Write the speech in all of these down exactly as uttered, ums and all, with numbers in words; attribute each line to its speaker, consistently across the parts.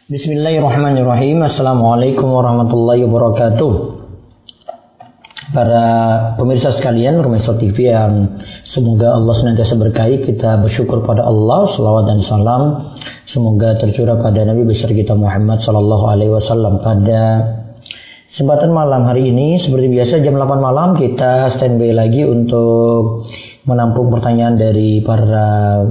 Speaker 1: Bismillahirrahmanirrahim. Assalamualaikum warahmatullahi wabarakatuh. Para pemirsa sekalian, Rumesa T V yang semoga Allah senantiasa berkahi, kita bersyukur pada Allah. Selawat dan salam semoga tercurah pada Nabi besar kita Muhammad Sallallahu Alaihi Wasallam. Pada kesempatan malam hari ini, seperti biasa jam delapan malam kita standby lagi untuk menampung pertanyaan dari para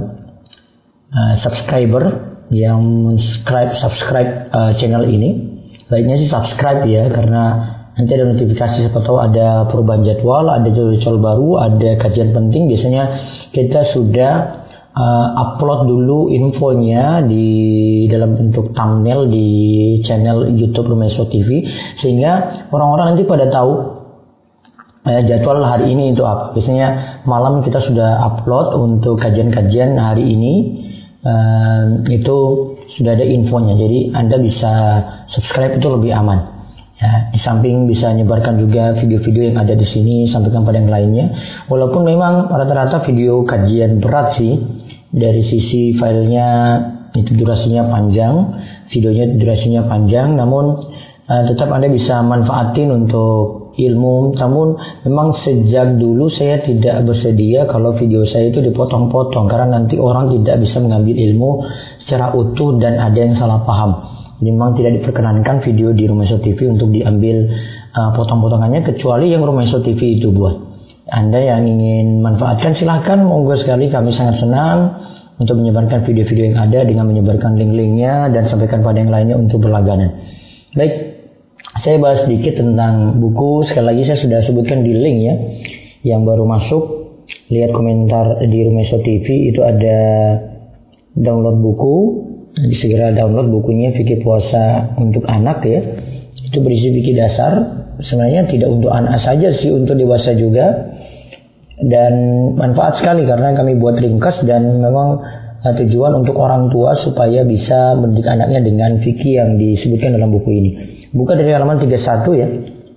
Speaker 1: uh, subscriber yang subscribe subscribe uh, channel ini. Baiknya sih subscribe ya, karena nanti ada notifikasi, siapa tahu ada perubahan jadwal, ada jadwal baru, ada kajian penting. Biasanya kita sudah uh, upload dulu infonya di dalam bentuk thumbnail di channel YouTube Rumesa T V, sehingga orang-orang nanti pada tahu uh, jadwal hari ini itu apa. Biasanya malam kita sudah upload untuk kajian-kajian hari ini. Uh, itu sudah ada infonya, jadi Anda bisa subscribe, itu lebih aman ya. Di samping bisa menyebarkan juga video-video yang ada di sini, sampaikan pada yang lainnya. Walaupun memang rata-rata video kajian berat sih, dari sisi filenya itu durasinya panjang, videonya durasinya panjang, namun uh, tetap Anda bisa manfaatin untuk ilmu. Namun memang sejak dulu saya tidak bersedia kalau video saya itu dipotong-potong, karena nanti orang tidak bisa mengambil ilmu secara utuh dan ada yang salah paham. Memang tidak diperkenankan video di Rumesa T V untuk diambil uh, potong-potongannya, kecuali yang Rumesa T V itu buat. Anda yang ingin manfaatkan silahkan, monggo sekali, kami sangat senang untuk menyebarkan video-video yang ada dengan menyebarkan link-linknya dan sampaikan pada yang lainnya untuk berlangganan. Baik, saya bahas sedikit tentang buku. Sekali lagi saya sudah sebutkan di link ya, yang baru masuk, lihat komentar di Rumesa T V itu ada download buku. Jadi segera download bukunya, Fikih Puasa untuk Anak ya. Itu berisi fikih dasar. Sebenarnya tidak untuk anak saja sih, untuk dewasa juga. Dan manfaat sekali karena kami buat ringkas, dan memang uh, tujuan untuk orang tua supaya bisa mendidik anaknya dengan fikih yang disebutkan dalam buku ini. Buka dari halaman tiga puluh satu ya.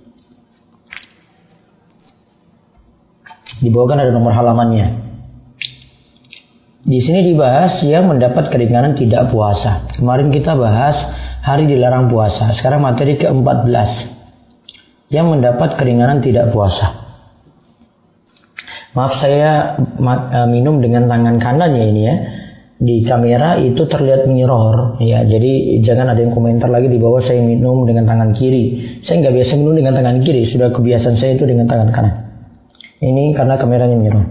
Speaker 1: Di bawah kan ada nomor halamannya. Di sini dibahas yang mendapat keringanan tidak puasa. Kemarin kita bahas hari dilarang puasa. Sekarang materi ke empat belas. Yang mendapat keringanan tidak puasa. Maaf, saya minum dengan tangan kanan ya ini ya. Di kamera itu terlihat mirror ya, jadi jangan ada yang komentar lagi di bawah saya minum dengan tangan kiri. Saya nggak biasa minum dengan tangan kiri, sudah kebiasaan saya itu dengan tangan kanan. Ini karena kameranya mirror.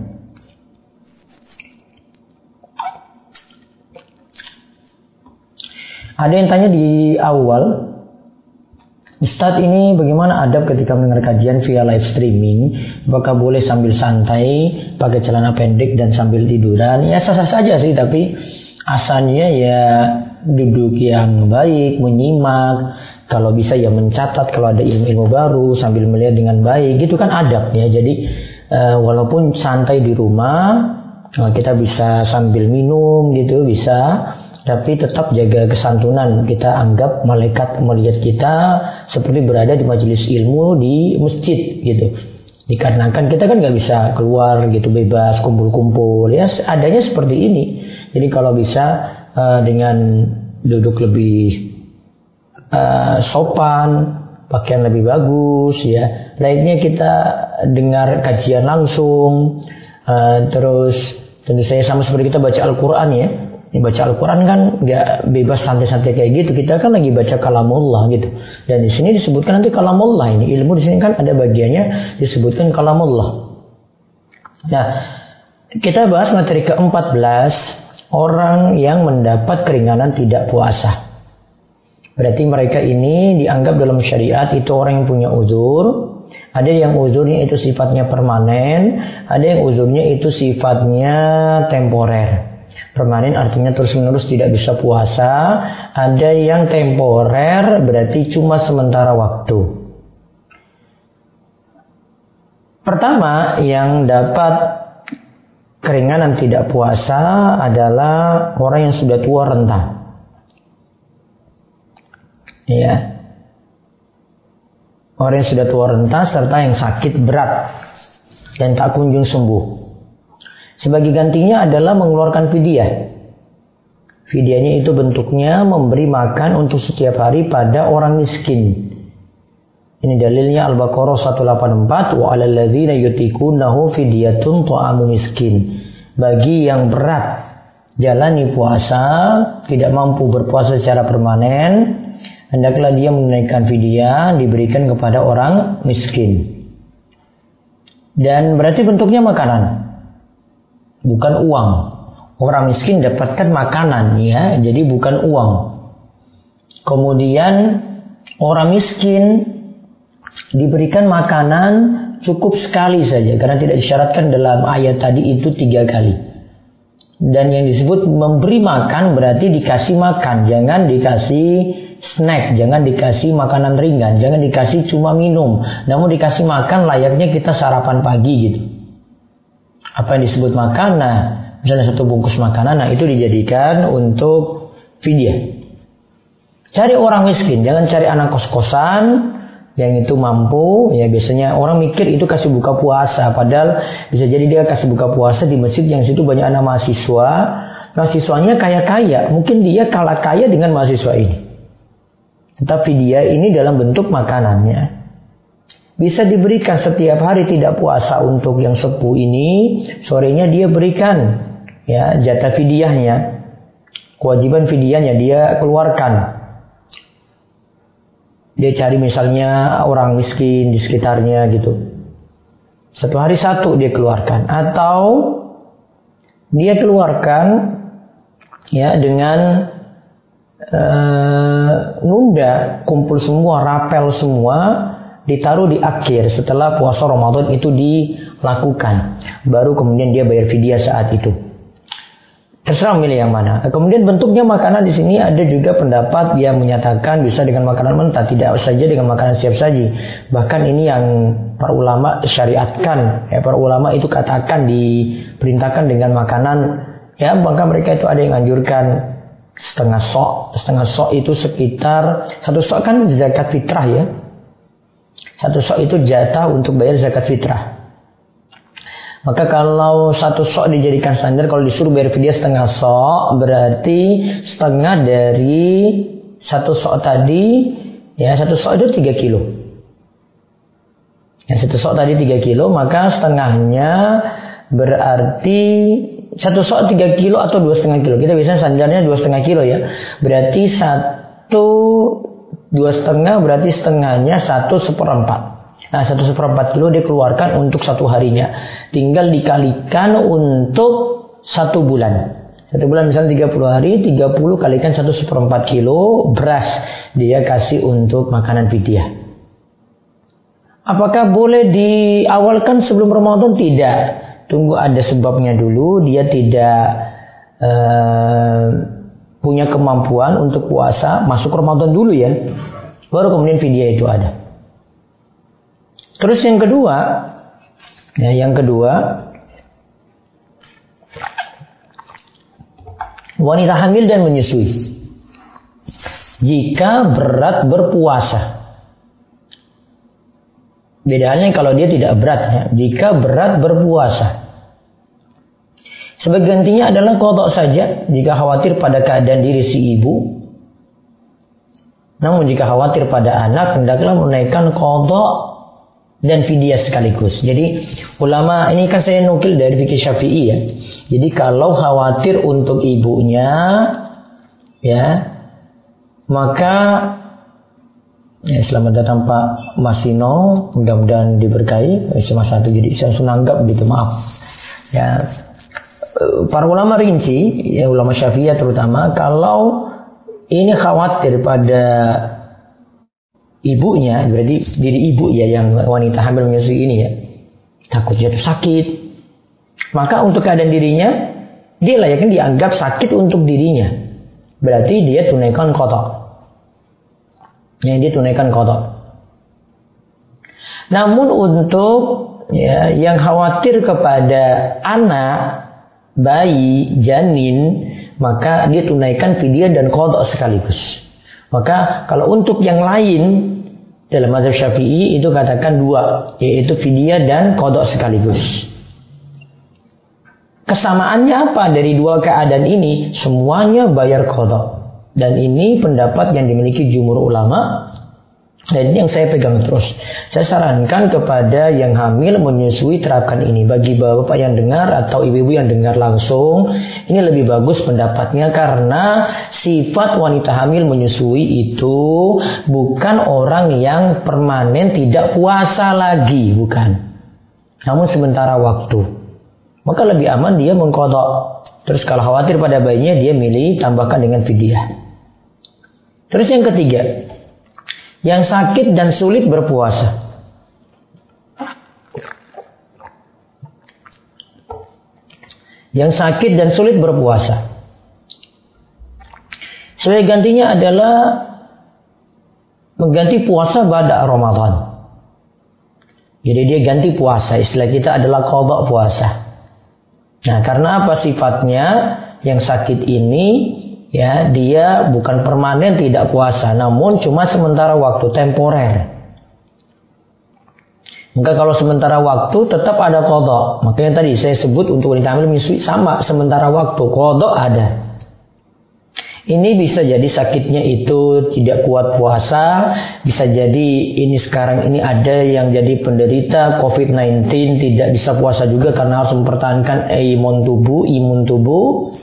Speaker 1: Ada yang tanya di awal, Ustadz, ini bagaimana adab ketika mendengar kajian via live streaming? Apakah boleh sambil santai, pakai celana pendek dan sambil tiduran? Ya sah-sah saja sih, tapi asalnya ya duduk yang baik, menyimak. Kalau bisa ya mencatat kalau ada ilmu-ilmu baru sambil melihat dengan baik. Gitu kan adab ya. Jadi uh, walaupun santai di rumah, kita bisa sambil minum gitu, bisa. Tapi tetap jaga kesantunan. Kita anggap malaikat melihat kita seperti berada di majelis ilmu di masjid gitu. Dikarenakan kita kan nggak bisa keluar gitu bebas kumpul-kumpul ya, adanya seperti ini. Jadi kalau bisa uh, dengan duduk lebih uh, sopan, pakaian lebih bagus ya. Lainnya kita dengar kajian langsung, uh, terus tentu saya sama seperti kita baca Al-Quran ya. Baca Al-Quran kan nggak bebas santai-santai kayak gitu. Kita kan lagi baca kalamullah gitu. Dan di sini disebutkan nanti kalamullah ini. Ilmu di sini kan ada bagiannya disebutkan kalamullah. Nah, kita bahas materi ke empat belas, orang yang mendapat keringanan tidak puasa. Berarti mereka ini dianggap dalam syariat itu orang yang punya uzur. Ada yang uzurnya itu sifatnya permanen, ada yang uzurnya itu sifatnya temporer. Permanen artinya terus-menerus tidak bisa puasa. Ada yang temporer, berarti cuma sementara waktu. Pertama, yang dapat keringanan tidak puasa adalah orang yang sudah tua renta. Ya. Orang yang sudah tua renta serta yang sakit berat dan tak kunjung sembuh. Sebagai gantinya adalah mengeluarkan fidyah. Fidyahnya itu bentuknya memberi makan untuk setiap hari pada orang miskin. Ini dalilnya Al-Baqarah seratus delapan puluh empat, wa 'alal ladzina yutiqunahu fidyatun ta'amu miskin. Bagi yang berat jalani puasa, tidak mampu berpuasa secara permanen, hendaklah dia menunaikan fidyah, diberikan kepada orang miskin. Dan berarti bentuknya makanan, bukan uang. Orang miskin dapatkan makanan, ya, jadi bukan uang. Kemudian orang miskin diberikan makanan cukup sekali saja, karena tidak disyaratkan dalam ayat tadi itu tiga kali. Dan yang disebut memberi makan berarti dikasih makan, jangan dikasih snack, jangan dikasih makanan ringan, jangan dikasih cuma minum, namun dikasih makan layaknya kita sarapan pagi gitu. Apa yang disebut makan? Nah, misalnya satu bungkus makanan, nah itu dijadikan untuk fidyah. Cari orang miskin, jangan cari anak kos-kosan yang itu mampu. Ya biasanya orang mikir itu kasih buka puasa, padahal bisa jadi dia kasih buka puasa di masjid yang situ banyak anak mahasiswa. Mahasiswanya kaya-kaya, mungkin dia kalah kaya dengan mahasiswa ini. Tetapi dia ini dalam bentuk makanannya bisa diberikan setiap hari tidak puasa untuk yang sepuh ini, sorenya dia berikan ya jatah fidyahnya, kewajiban fidyahnya dia keluarkan. Dia cari misalnya orang miskin di sekitarnya gitu, satu hari satu dia keluarkan, atau dia keluarkan ya dengan uh, nunda, kumpul semua, rapel semua, ditaruh di akhir setelah puasa Ramadan itu dilakukan, baru kemudian dia bayar fidyah saat itu. Terserah milih yang mana. Kemudian bentuknya makanan di sini ada juga pendapat yang menyatakan bisa dengan makanan mentah, tidak saja dengan makanan siap saji. Bahkan ini yang para ulama syariatkan, ya para ulama itu katakan diperintahkan dengan makanan, ya maka mereka itu ada yang anjurkan setengah sok, setengah sok itu sekitar satu sok kan zakat fitrah ya. Satu sok itu jatah untuk bayar zakat fitrah. Maka kalau satu sok dijadikan standar, kalau disuruh bayar fidyah setengah sok, berarti setengah dari satu sok tadi, ya satu sok itu tiga kilo. Yang satu sok tadi tiga kilo, maka setengahnya berarti satu sok tiga kilo atau dua setengah kilo. Kita biasanya standarnya dua setengah kilo ya. Berarti satu dua setengah berarti setengahnya satu seperempat. Nah, satu seperempat kilo dia keluarkan untuk satu harinya. Tinggal dikalikan untuk satu bulan. Satu bulan misalnya tiga puluh hari, tiga puluh kalikan satu seperempat kilo beras dia kasih untuk makanan fidyah. Apakah boleh diawalkan sebelum Ramadan? Tidak. Tunggu ada sebabnya dulu. Dia tidak uh, punya kemampuan untuk puasa, masuk Ramadan dulu ya. Baru kemudian fidyah itu ada. Terus yang kedua, ya yang kedua, wanita hamil dan menyusui. Jika berat berpuasa, beda halnya kalau dia tidak berat. Ya. Jika berat berpuasa, sebagai gantinya adalah qadha saja. Jika khawatir pada keadaan diri si ibu, namun jika khawatir pada anak, hendaklah menunaikan qadha dan fidyah sekaligus. Jadi ulama ini kan saya nukil dari fikih Syafi'i ya. Jadi kalau khawatir untuk ibunya, ya maka ya selamat datang Pak Masino, mudah-mudahan diberkahi. Cuma satu jadi saya langsung nanggap gitu, maaf. Ya para ulama rinci, ya ulama Syafi'iyah terutama, kalau ini khawatir pada ibunya, berarti diri ibu ya yang wanita hamil menyusui ini ya, takut jatuh sakit, maka untuk keadaan dirinya dia layaknya dianggap sakit untuk dirinya, berarti dia tunaikan qadha. Ya, dia tunaikan qadha. Namun untuk ya yang khawatir kepada anak, bayi, janin, maka dia tunaikan fidyah dan qadha sekaligus. Maka kalau untuk yang lain dalam mazhab Syafi'i itu katakan dua, yaitu fidyah dan qadha sekaligus. Kesamaannya apa dari dua keadaan ini? Semuanya bayar qadha. Dan ini pendapat yang dimiliki jumhur ulama. Dan ini yang saya pegang terus. Saya sarankan kepada yang hamil menyusui terapkan ini. Bagi bapak yang dengar atau ibu-ibu yang dengar langsung, ini lebih bagus pendapatnya karena sifat wanita hamil menyusui itu bukan orang yang permanen tidak puasa lagi, bukan. Namun sementara waktu. Maka lebih aman dia mengqadha. Terus kalau khawatir pada bayinya, dia milih tambahkan dengan fidyah. Terus yang ketiga, yang sakit dan sulit berpuasa. Yang sakit dan sulit berpuasa. Sebagai gantinya adalah mengganti puasa pada Ramadan. Jadi dia ganti puasa. Istilah kita adalah qadha puasa. Nah, karena apa sifatnya? Yang sakit ini, ya, dia bukan permanen tidak puasa, namun cuma sementara waktu, temporer. Maka kalau sementara waktu tetap ada qadha. Makanya tadi saya sebut untuk wanita hamil menyusui sama sementara waktu, qadha ada. Ini bisa jadi sakitnya itu tidak kuat puasa, bisa jadi ini sekarang ini ada yang jadi penderita covid sembilan belas tidak bisa puasa juga karena harus mempertahankan imun tubuh, imun tubuh.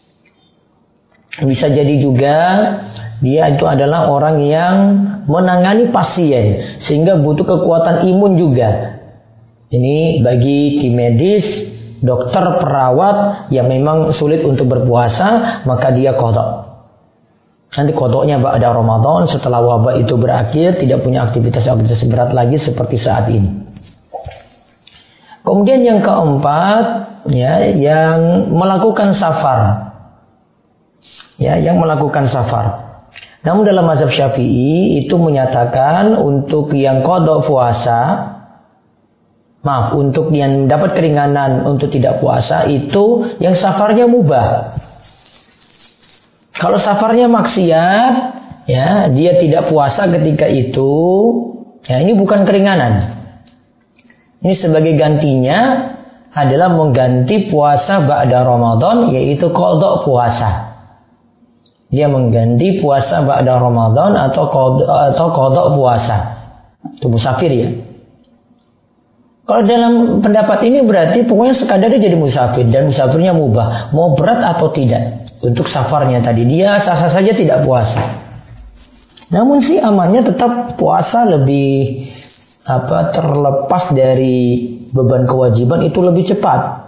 Speaker 1: Bisa jadi juga dia itu adalah orang yang menangani pasien sehingga butuh kekuatan imun juga. Ini bagi tim medis, dokter, perawat yang memang sulit untuk berpuasa, maka dia qadha. Nanti qadhanya pada Ramadan setelah wabah itu berakhir, tidak punya aktivitas-aktivitas berat lagi seperti saat ini. Kemudian yang keempat, ya, yang melakukan safar. Ya, yang melakukan safar. Namun dalam mazhab Syafi'i itu menyatakan untuk yang qadha puasa, maaf, untuk yang dapat keringanan untuk tidak puasa itu yang safarnya mubah. Kalau safarnya maksiat, ya, dia tidak puasa ketika itu, ya, ini bukan keringanan. Ini sebagai gantinya adalah mengganti puasa ba'da Ramadan, yaitu qadha puasa. Dia mengganti puasa ba'da Ramadan atau qadha, atau qadha puasa. Itu musafir, ya. Kalau dalam pendapat ini berarti pokoknya sekadar dia jadi musafir dan musafirnya mubah, mau berat atau tidak. Untuk safarnya tadi dia sah-sah saja tidak puasa. Namun sih amannya tetap puasa lebih apa terlepas dari beban kewajiban itu lebih cepat.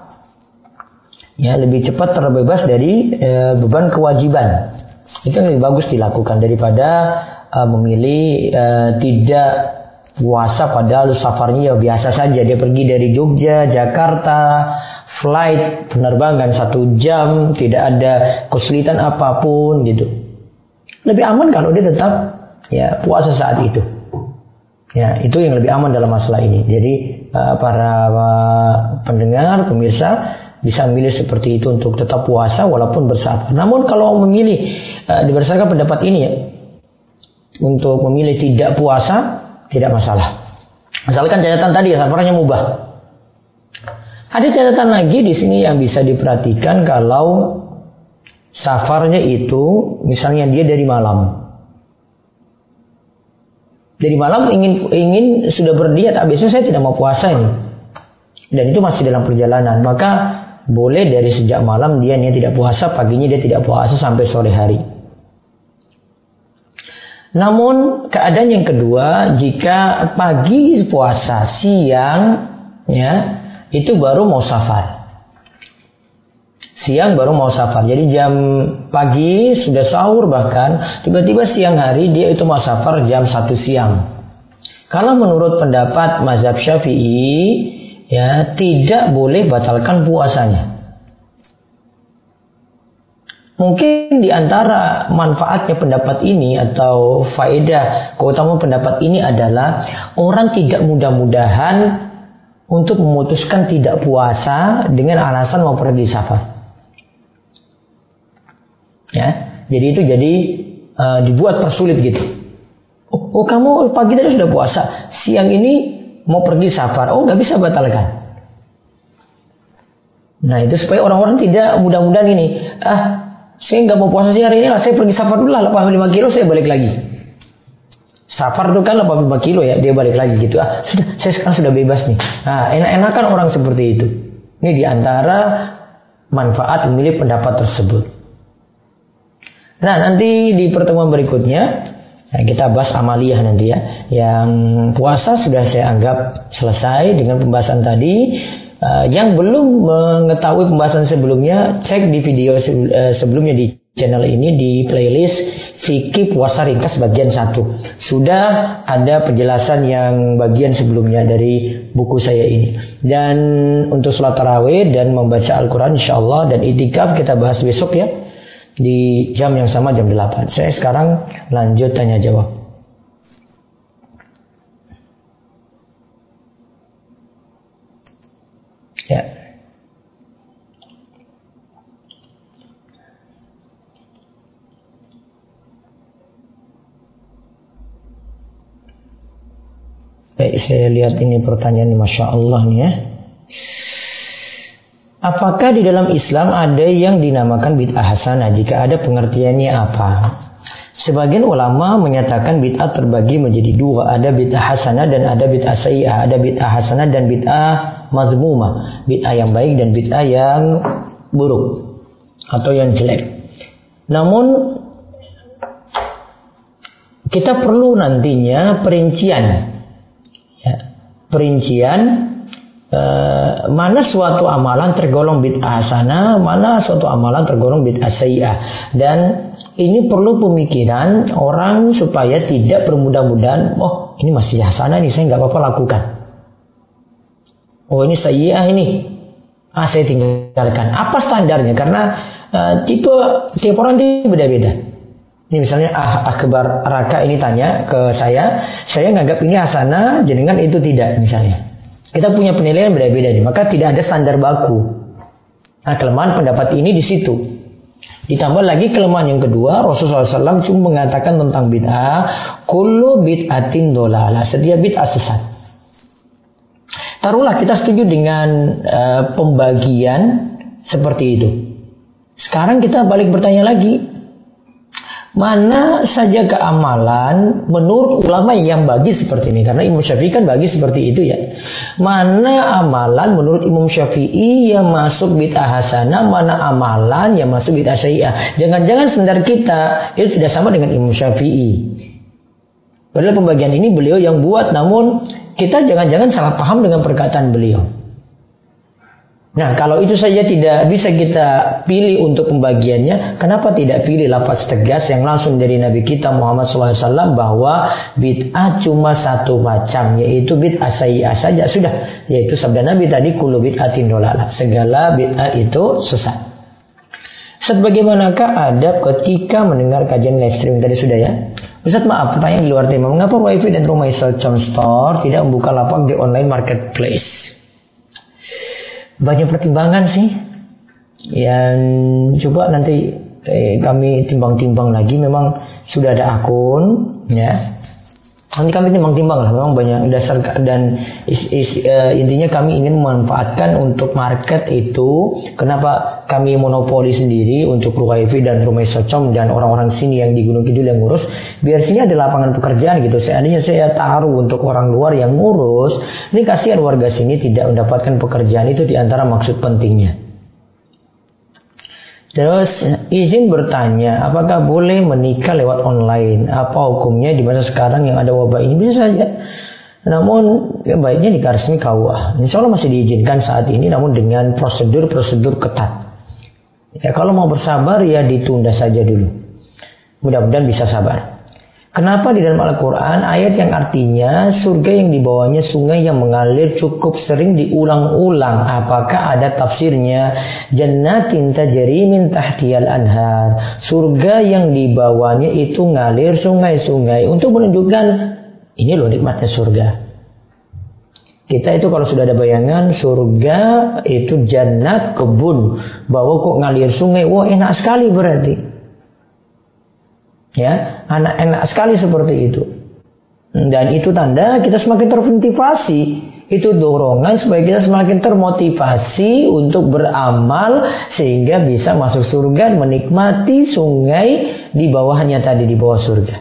Speaker 1: Ya, lebih cepat terbebas dari e, beban kewajiban. Itu yang lebih bagus dilakukan daripada e, memilih e, tidak puasa padahal safarnya ya biasa saja. Dia pergi dari Jogja, Jakarta, flight, penerbangan satu jam, tidak ada kesulitan apapun gitu. Lebih aman kalau dia tetap ya puasa saat itu. Ya, itu yang lebih aman dalam masalah ini. Jadi uh, para uh, pendengar, pemirsa bisa memilih seperti itu untuk tetap puasa walaupun bersafar. Namun kalau memilih uh, berdasarkan pendapat ini ya, untuk memilih tidak puasa tidak masalah. Asalkan catatan tadi ya safarnya mubah. Ada catatan lagi di sini yang bisa diperhatikan kalau safarnya itu misalnya dia dari malam. Dari malam ingin ingin sudah berdiat, besok saya tidak mau puasa ini. Dan itu masih dalam perjalanan, maka boleh dari sejak malam dia niat tidak puasa, paginya dia tidak puasa sampai sore hari. Namun keadaan yang kedua, jika pagi puasa, siang ya itu baru mau safar. Siang baru mau safar. Jadi jam pagi sudah sahur bahkan tiba-tiba siang hari dia itu mau safar jam satu siang. Kalau menurut pendapat mazhab Syafi'i ya tidak boleh batalkan puasanya. Mungkin di antara manfaatnya pendapat ini atau faedah keutamaan pendapat ini adalah orang tidak mudah-mudahan untuk memutuskan tidak puasa dengan alasan mau pergi safar. Ya, jadi itu jadi uh, dibuat persulit gitu. Oh, oh kamu pagi tadi sudah puasa, siang ini mau pergi safar, oh nggak bisa batalkan. Nah itu supaya orang-orang tidak mudah-mudahan ini, ah saya nggak mau puasa hari ini lah, saya pergi safar dulu lah, delapan puluh lima kilo saya balik lagi. Safar itu kan delapan puluh lima kilo ya, dia balik lagi gitu. Ah sudah, saya sekarang sudah bebas nih. Nah enak-enakan orang seperti itu. Ini diantara manfaat memilih pendapat tersebut. Nah nanti di pertemuan berikutnya nah, kita bahas amaliyah nanti ya. Yang puasa sudah saya anggap selesai dengan pembahasan tadi. Uh, yang belum mengetahui pembahasan sebelumnya, cek di video sebelumnya di channel ini di playlist Fikih Puasa Ringkas bagian satu. Sudah ada penjelasan yang bagian sebelumnya dari buku saya ini. Dan untuk sholat tarawih dan membaca Al-Quran insyaallah dan itikaf kita bahas besok ya di jam yang sama jam delapan. Saya sekarang lanjut tanya jawab. Ya. Baik, saya lihat ini pertanyaan ini, Masya Allah nih ya. Apakah di dalam Islam ada yang dinamakan bid'ah hasanah? Jika ada, pengertiannya apa? Sebagian ulama menyatakan bid'ah terbagi menjadi dua. Ada bid'ah hasanah dan ada bid'ah sayyi'ah. Ada bid'ah hasanah dan bid'ah mazmumah. Bid'ah yang baik dan bid'ah yang buruk atau yang jelek. Namun kita perlu nantinya perincian. Ya, perincian Uh, mana suatu amalan tergolong bid'ah hasanah, mana suatu amalan tergolong bid'ah sayyi'ah. Dan ini perlu pemikiran orang supaya tidak bermudah-mudahan, oh ini masih hasanah nih, saya nggak apa-apa lakukan. Oh ini sayyi'ah ini, ah saya tinggalkan. Apa standarnya? Karena uh, tipe tiap orang itu beda-beda. Ini misalnya ah akbar Raka ini tanya ke saya, saya nganggap ini hasanah, jenengan itu tidak misalnya. Kita punya penilaian beda-beda nih, maka tidak ada standar baku. Nah, kelemahan pendapat ini di situ. Ditambah lagi kelemahan yang kedua, Rasulullah shallallahu alaihi wasallam cuma mengatakan tentang bid'ah, kullu bid'atin dolalah, setiap bid'ah sesat. Taruhlah kita setuju dengan uh, pembagian seperti itu. Sekarang kita balik bertanya lagi, mana saja keamalan menurut ulama yang bagi seperti ini? Karena Imam Syafi'i kan bagi seperti itu ya. Mana amalan menurut Imam Syafi'i yang masuk bid'ah hasanah, mana amalan yang masuk bid'ah sayyi'ah? Jangan-jangan standar kita itu tidak sama dengan Imam Syafi'i. Padahal pembagian ini beliau yang buat, namun kita jangan-jangan salah paham dengan perkataan beliau. Nah, kalau itu saja tidak bisa kita pilih untuk pembagiannya, kenapa tidak pilih lafaz tegas yang langsung dari Nabi kita Muhammad shallallahu alaihi wasallam bahwa bid'ah cuma satu macam, yaitu bid'ah sayyi'ah saja sudah, yaitu sabda Nabi tadi kullu bid'atin dolalah, segala bid'ah itu sesat. Sebagaimanakah adab ketika mendengar kajian live streaming tadi sudah ya? Ustaz maaf, pertanyaan di luar tema. Mengapa Wifi dan Rumah Islam Store tidak membuka lapak di online marketplace? Banyak pertimbangan sih. Yang coba nanti eh, kami timbang-timbang lagi. Memang sudah ada akun, ya. Nanti kami timbang-timbang lah. Memang banyak dasar dan is, is, uh, intinya kami ingin memanfaatkan untuk market itu. Kenapa kami monopoli sendiri untuk Wifi dan Rumah Socom dan orang-orang sini yang di Gunung Kidul yang ngurus, biar sini ada lapangan pekerjaan gitu. Seandainya saya taruh untuk orang luar yang ngurus, ini kasihan warga sini tidak mendapatkan pekerjaan, itu diantara maksud pentingnya. Terus izin bertanya, apakah boleh menikah lewat online? Apa hukumnya di masa sekarang yang ada wabah ini? Bisa saja. Namun ya baiknya nikah resmi K U A. Insya Allah masih diizinkan saat ini, namun dengan prosedur-prosedur ketat. Ya kalau mau bersabar ya ditunda saja dulu. Mudah-mudahan bisa sabar. Kenapa di dalam Al-Quran ayat yang artinya surga yang dibawahnya sungai yang mengalir cukup sering diulang-ulang? Apakah ada tafsirnya? Jannatin tajri min tahtiyal anhar. Surga yang dibawahnya itu ngalir sungai-sungai untuk menunjukkan ini loh nikmatnya surga. Kita itu kalau sudah ada bayangan surga itu jannat, kebun, bahwa kok ngalir sungai, wah enak sekali berarti. Ya, anak enak sekali seperti itu. Dan itu tanda kita semakin termotivasi. itu dorongan supaya kita semakin termotivasi untuk beramal sehingga bisa masuk surga, menikmati sungai di bawahnya tadi, di bawah surga.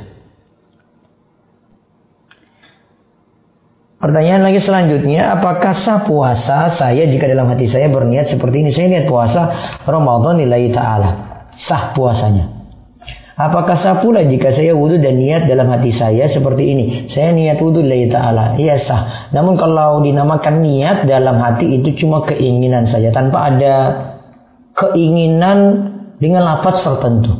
Speaker 1: Pertanyaan lagi selanjutnya, apakah sah puasa saya jika dalam hati saya berniat seperti ini? Saya niat puasa Ramadan lillahi ta'ala. Sah puasanya. Apakah sah pula jika saya wudhu dan niat dalam hati saya seperti ini? Saya niat wudhu lillahi ta'ala. Iya sah. Namun kalau dinamakan niat dalam hati itu cuma keinginan saja, tanpa ada keinginan dengan lafaz tertentu.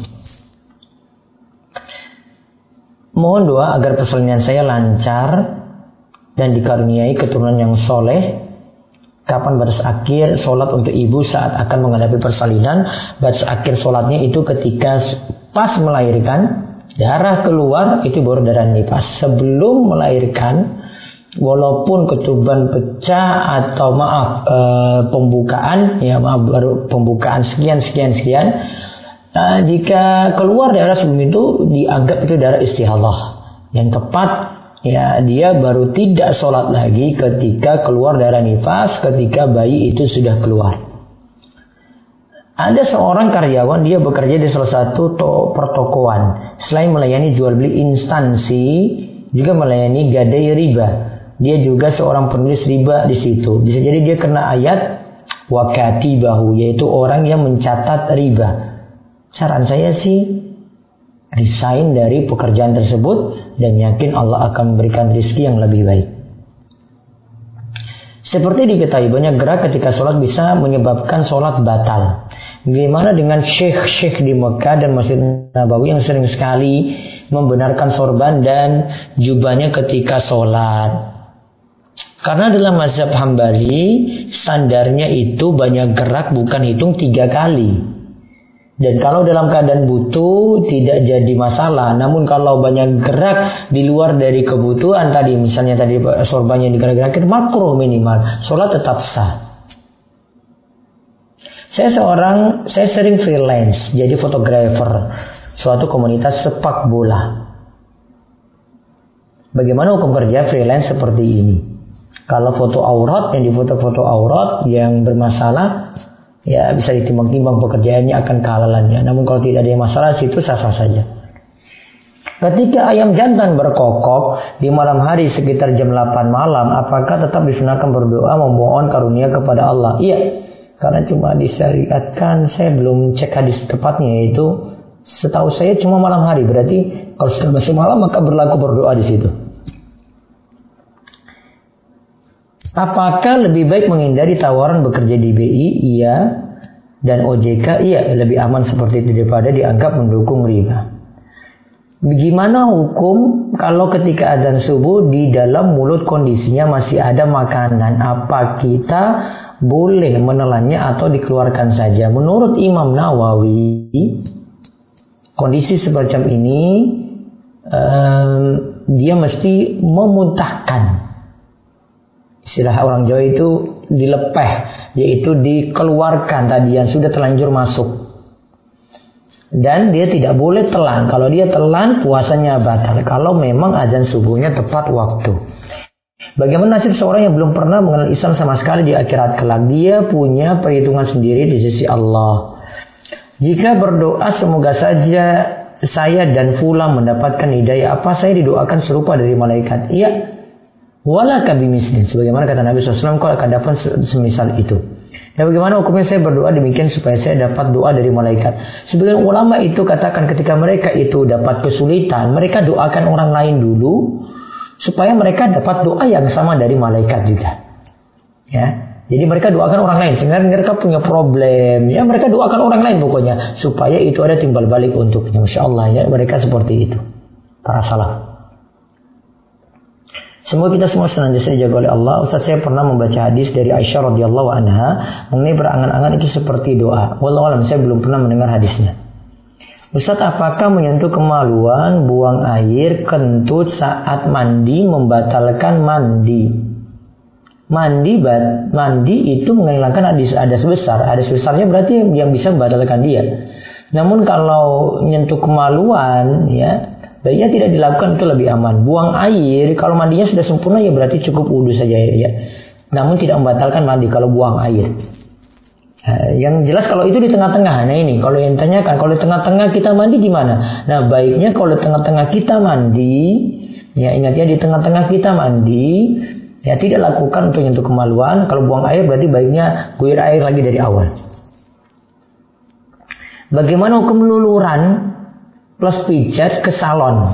Speaker 1: Mohon doa agar persalinan saya lancar dan dikaruniai keturunan yang soleh. Kapan batas akhir sholat untuk ibu saat akan menghadapi persalinan? Batas akhir sholatnya itu ketika pas melahirkan, darah keluar, itu baru darah nifas. Sebelum melahirkan, walaupun ketuban pecah atau maaf e, pembukaan, ya maaf baru pembukaan sekian sekian sekian, e, jika keluar darah sebelum itu dianggap itu darah istihadah. Yang tepat, ya dia baru tidak sholat lagi ketika keluar darah nifas, ketika bayi itu sudah keluar. Ada seorang karyawan, dia bekerja di salah satu to- pertokoan. Selain melayani jual beli instansi, juga melayani gadai riba. Dia juga seorang penulis riba di situ. Bisa jadi dia kena ayat wakatibahu, yaitu orang yang mencatat riba. Saran saya sih resign dari pekerjaan tersebut dan yakin Allah akan memberikan rezeki yang lebih baik. Seperti diketahui, banyak gerak ketika sholat bisa menyebabkan sholat batal. Bagaimana dengan syekh-syekh di Mekah dan Masjid Nabawi yang sering sekali membenarkan sorban dan jubahnya ketika sholat? Karena dalam mazhab Hambali, standarnya itu banyak gerak bukan hitung tiga kali. Dan kalau dalam keadaan butuh tidak jadi masalah. Namun kalau banyak gerak di luar dari kebutuhan tadi, misalnya tadi sorbannya digerak-gerakin, makruh minimal, sholat tetap sah. Saya seorang, saya sering freelance, jadi fotografer suatu komunitas sepak bola. Bagaimana hukum kerja freelance seperti ini? Kalau foto aurat, yang difoto-foto aurat yang bermasalah, ya bisa ditimbang-timbang pekerjaannya akan kehalalannya. Namun kalau tidak ada yang masalah, itu sah-sah saja. Ketika ayam jantan berkokok di malam hari sekitar jam delapan malam, apakah tetap disunahkan berdoa memohon karunia kepada Allah? Iya. Karena cuma disyariatkan, saya belum cek hadis tepatnya, yaitu setahu saya cuma malam hari. Berarti kalau sudah masuk malam maka berlaku berdoa di situ. Apakah lebih baik menghindari tawaran bekerja di B I? Iya. Dan O J K? Iya, lebih aman seperti itu daripada dianggap mendukung riba. Bagaimana hukum kalau ketika adzan subuh di dalam mulut kondisinya masih ada makanan? Apa kita boleh menelannya atau dikeluarkan saja? Menurut Imam Nawawi, kondisi semacam ini um, dia mesti memuntahkan. Istilah orang Jawa itu dilepeh, yaitu dikeluarkan tadi yang sudah terlanjur masuk. Dan dia tidak boleh telan. Kalau dia telan, puasanya batal. Kalau memang azan subuhnya tepat waktu. Bagaimana nasib seorang yang belum pernah mengenal Islam sama sekali di akhirat kelak? Dia punya perhitungan sendiri di sisi Allah. Jika berdoa semoga saja saya dan fulan mendapatkan hidayah, apa saya didoakan serupa dari malaikat? Iya. Wala kabimiskin, sebagaimana kata Nabi shallallahu alaihi wasallam, kalau akan dapat semisal itu. Dan bagaimana hukumnya saya berdoa demikian supaya saya dapat doa dari malaikat? Sebagian ulama itu katakan ketika mereka itu dapat kesulitan, mereka doakan orang lain dulu supaya mereka dapat doa yang sama dari malaikat juga. Ya, jadi mereka doakan orang lain. Sehingga mereka punya problem, ya mereka doakan orang lain pokoknya supaya itu ada timbal balik untuknya. Masya Allah, ya mereka seperti itu para salaf. Semoga kita semua senantiasa dijaga oleh Allah. Ustaz, saya pernah membaca hadis dari Aisyah radhiyallahu anha mengenai berangan-angan itu seperti doa. Wallahu a'lam, saya belum pernah mendengar hadisnya. Ustaz, apakah menyentuh kemaluan, buang air, kentut saat mandi membatalkan mandi? Mandi mandi itu menghilangkan hadas besar. Hadas besarnya berarti yang bisa membatalkan dia. Namun kalau menyentuh kemaluan, ya baiknya tidak dilakukan, itu lebih aman. Buang air, kalau mandinya sudah sempurna ya berarti cukup wudhu saja ya. Namun tidak membatalkan mandi kalau buang air. Nah, yang jelas kalau itu di tengah-tengah. Nah ini kalau yang tanyakan, kalau di tengah-tengah kita mandi gimana? Nah baiknya kalau di tengah-tengah kita mandi, ya ingat ya, di tengah-tengah kita mandi, ya tidak lakukan untuk untuk kemaluan. Kalau buang air berarti baiknya guyur air lagi dari awal. Bagaimana hukum luluran plus pijat ke salon?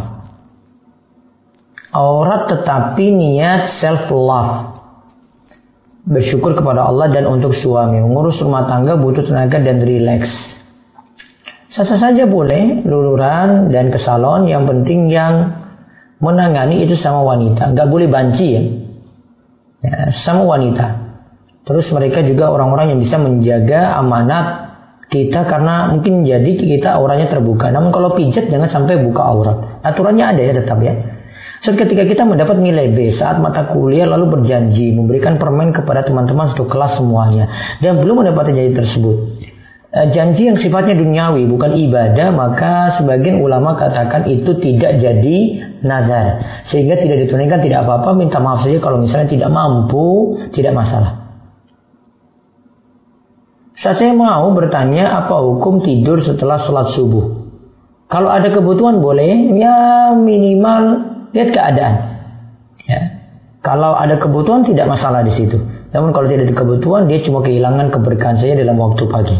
Speaker 1: Aurat tetapi niat self love, bersyukur kepada Allah dan untuk suami. Mengurus rumah tangga butuh tenaga dan rileks. Sasa saja boleh luluran dan ke salon. Yang penting yang menangani itu sama wanita. Gak boleh banci ya, ya sama wanita. Terus mereka juga orang-orang yang bisa menjaga amanat kita, karena mungkin jadi kita auranya terbuka. Namun kalau pijat jangan sampai buka aurat. Aturannya ada ya tetap ya. So, ketika kita mendapat nilai B saat mata kuliah lalu berjanji memberikan permen kepada teman-teman satu kelas semuanya dan belum mendapati janji tersebut, e, janji yang sifatnya duniawi bukan ibadah, maka sebagian ulama katakan itu tidak jadi nazar sehingga tidak ditunaikan, tidak apa-apa, minta maaf saja kalau misalnya tidak mampu, tidak masalah. Saya mau bertanya, apa hukum tidur setelah sholat subuh? Kalau ada kebutuhan boleh, ya minimal lihat keadaan. Ya. Kalau ada kebutuhan tidak masalah di situ. Namun kalau tidak ada kebutuhan, dia cuma kehilangan keberkahan saja dalam waktu pagi.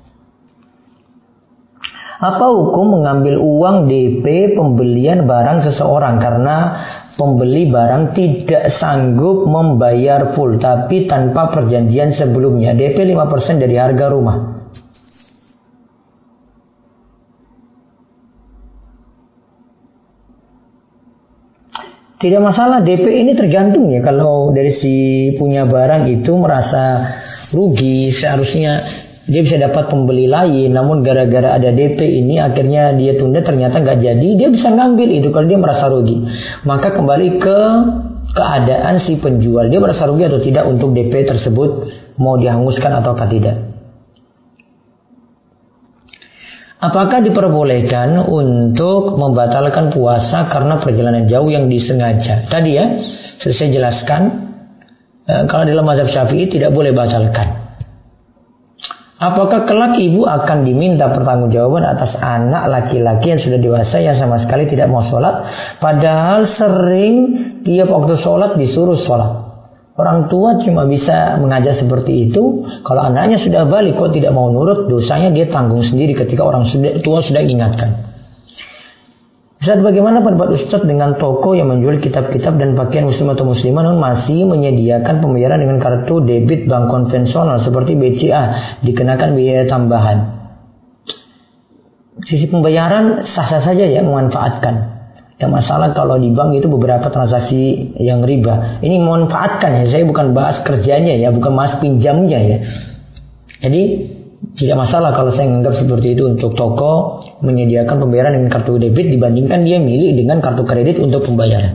Speaker 1: Apa hukum mengambil uang D P pembelian barang seseorang karena pembeli barang tidak sanggup membayar full tapi tanpa perjanjian sebelumnya? D P lima persen dari harga rumah. Tidak masalah, D P ini tergantung ya. Kalau dari si punya barang itu merasa rugi, seharusnya dia bisa dapat pembeli lain, namun gara-gara ada D P ini akhirnya dia tunda, ternyata nggak jadi, dia bisa ngambil itu kalau dia merasa rugi. Maka kembali ke keadaan si penjual, dia merasa rugi atau tidak untuk D P tersebut, mau dihanguskan ataukah tidak. Apakah diperbolehkan untuk membatalkan puasa karena perjalanan jauh yang disengaja? Tadi ya, saya jelaskan, e, kalau dalam mazhab Syafi'i tidak boleh batalkan. Apakah kelak ibu akan diminta pertanggungjawaban atas anak laki-laki yang sudah dewasa yang sama sekali tidak mau sholat, padahal sering tiap waktu sholat disuruh sholat? Orang tua cuma bisa mengajar seperti itu. Kalau anaknya sudah balik kok tidak mau nurut, dosanya dia tanggung sendiri ketika orang tua sudah ingatkan. Ustaz, bagaimana pendapat Ustaz dengan toko yang menjual kitab-kitab dan pakaian muslim atau muslimah namun masih menyediakan pembayaran dengan kartu debit bank konvensional seperti B C A, dikenakan biaya tambahan? Sisi pembayaran sah-sah saja ya, memanfaatkan. Yang masalah kalau di bank itu beberapa transaksi yang riba. Ini memanfaatkan ya, saya bukan bahas kerjanya ya, bukan bahas pinjamnya ya. Jadi tidak masalah kalau saya menganggap seperti itu untuk toko menyediakan pembayaran dengan kartu debit dibandingkan dia milik dengan kartu kredit untuk pembayaran.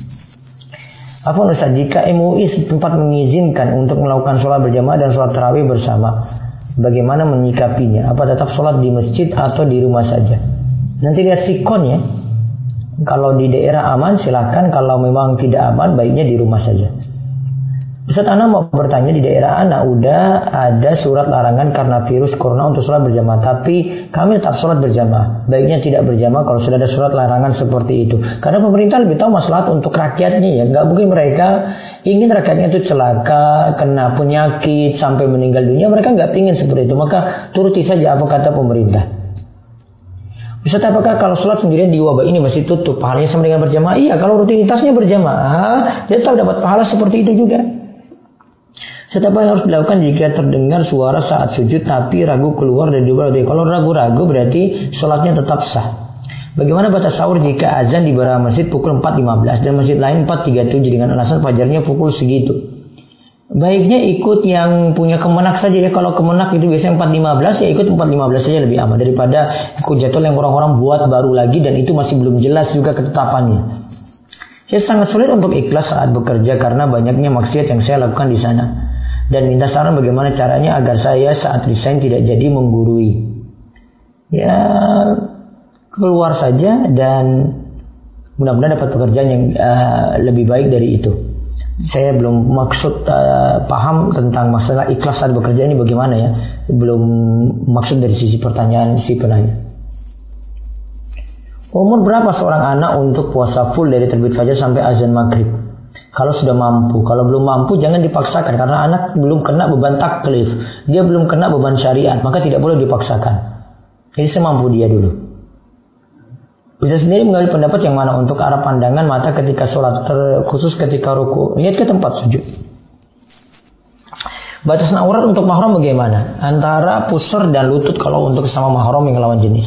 Speaker 1: Apa Ustaz, jika M U I setempat mengizinkan untuk melakukan sholat berjamaah dan sholat tarawih bersama, bagaimana menyikapinya? Apa tetap sholat di masjid atau di rumah saja? Nanti lihat sikon ya. Kalau di daerah aman silahkan, kalau memang tidak aman baiknya di rumah saja. Ustaz, Ana mau bertanya, di daerah Ana udah ada surat larangan karena virus corona untuk sholat berjamaah, tapi kami tetap sholat berjamaah. Baiknya tidak berjamaah kalau sudah ada surat larangan seperti itu. Karena pemerintah lebih tahu maslahat untuk rakyatnya ya. Gak mungkin mereka ingin rakyatnya itu celaka, kena penyakit, sampai meninggal dunia. Mereka gak ingin seperti itu. Maka turuti saja apa kata pemerintah. Ustaz, apakah kalau sholat sendirian di wabah ini masih tutup pahalanya sama dengan berjamaah? Iya, kalau rutinitasnya berjamaah, dia tetap dapat pahala seperti itu juga. Ustaz, apa yang harus dilakukan jika terdengar suara saat sujud tapi ragu keluar dari dua? Kalau ragu-ragu berarti sholatnya tetap sah. Bagaimana batas sahur jika azan di beberapa masjid pukul empat lima belas dan masjid lain empat tiga puluh tujuh dengan alasan fajarnya pukul segitu? Baiknya ikut yang punya kemenak saja ya. Kalau kemenak itu biasanya empat lima belas, ya ikut empat lima belas saja lebih aman daripada ikut jadwal yang orang-orang buat baru lagi dan itu masih belum jelas juga ketetapannya. Saya sangat sulit untuk ikhlas saat bekerja karena banyaknya maksiat yang saya lakukan di sana. Dan minta saran bagaimana caranya agar saya saat resign tidak jadi menggurui. Ya keluar saja dan Mudah-mudahan dapat pekerjaan yang uh, lebih baik dari itu. Saya belum maksud uh, paham tentang masalah ikhlas saat bekerja ini bagaimana ya. Belum maksud dari sisi pertanyaan si penanya. Umur berapa seorang anak untuk puasa full dari terbit fajar sampai azan maghrib? Kalau sudah mampu, kalau belum mampu jangan dipaksakan karena anak belum kena beban taklif, dia belum kena beban syariat, maka tidak boleh dipaksakan. Jadi semampu dia dulu. Bisa sendiri mengambil pendapat yang mana untuk arah pandangan mata ketika sholat, khusus ketika ruku. Lihat ke tempat sujud. Batas aurat untuk mahram bagaimana? Antara pusar dan lutut kalau untuk sesama mahram yang lawan jenis.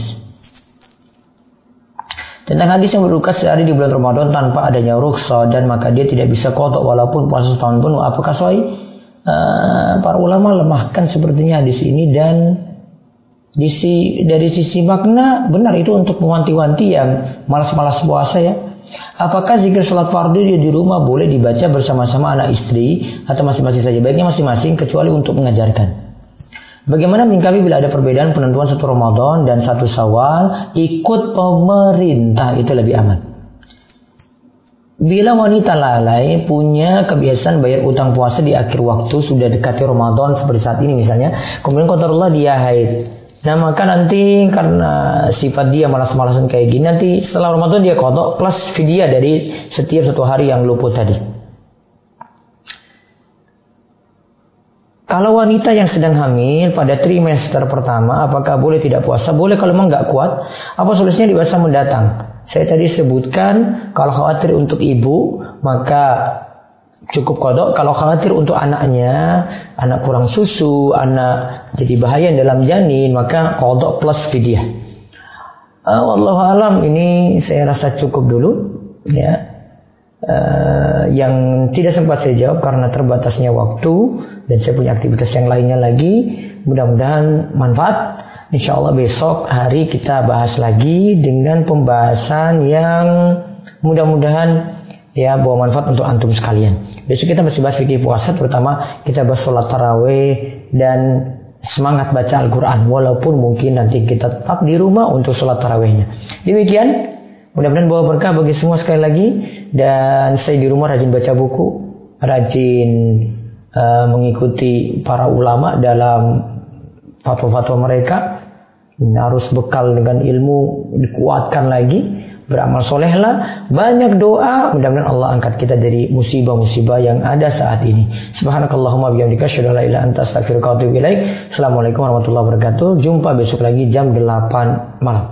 Speaker 1: Tentang hadis yang berbuka sehari di bulan Ramadan tanpa adanya rukhsah dan maka dia tidak bisa qada walaupun puasa setahun pun, apakah sahih? Uh, para ulama lemahkan sepertinya hadis ini dan Disi, dari sisi makna benar itu untuk mewanti-wanti yang malas-malas puasa ya. Apakah zikir sholat fardu di rumah boleh dibaca bersama-sama anak istri atau masing-masing saja? Baiknya masing-masing kecuali untuk mengajarkan. Bagaimana menyikapi bila ada perbedaan penentuan satu Ramadan dan satu Syawal? Ikut pemerintah itu lebih aman. Bila wanita lalai punya kebiasaan bayar utang puasa di akhir waktu sudah dekati Ramadan seperti saat ini misalnya, kemudian qadarullah dia haid. Nah maka nanti karena sifat dia malas-malasan kayak gini, nanti setelah Ramadan dia qada plus fidyah dari setiap satu hari yang luput tadi. Kalau wanita yang sedang hamil pada trimester pertama, apakah boleh tidak puasa? Boleh kalau memang nggak kuat. Apa solusinya di masa mendatang? Saya tadi sebutkan kalau khawatir untuk ibu maka cukup kodok. Kalau khawatir untuk anaknya, anak kurang susu, anak jadi bahaya dalam janin, maka kodok plus fidyah. Uh, wallahu alam, ini saya rasa cukup dulu ya. Uh, yang tidak sempat saya jawab karena terbatasnya waktu dan saya punya aktivitas yang lainnya lagi. Mudah-mudahan manfaat. Insya Allah besok hari kita bahas lagi dengan pembahasan yang mudah-mudahan ya bawa manfaat untuk antum sekalian. Besok kita masih bahas fikih puasa, terutama kita bahas sholat tarawih dan semangat baca Al-Quran. Walaupun mungkin nanti kita tetap di rumah untuk sholat tarawihnya. Demikian, mudah-mudahan bawa berkah bagi semua sekali lagi. Dan saya di rumah rajin baca buku, rajin uh, mengikuti para ulama dalam fatwa-fatwa mereka. Harus bekal dengan ilmu, dikuatkan lagi. Beramal solehlah, banyak doa, mudah-mudahan Allah angkat kita dari musibah-musibah yang ada saat ini. Subhanakallahumma bihamdika asyhadu an la ilaha illa anta astaghfiruka wa atubu ilaik. Assalamualaikum warahmatullahi wabarakatuh. Jumpa besok lagi jam delapan malam.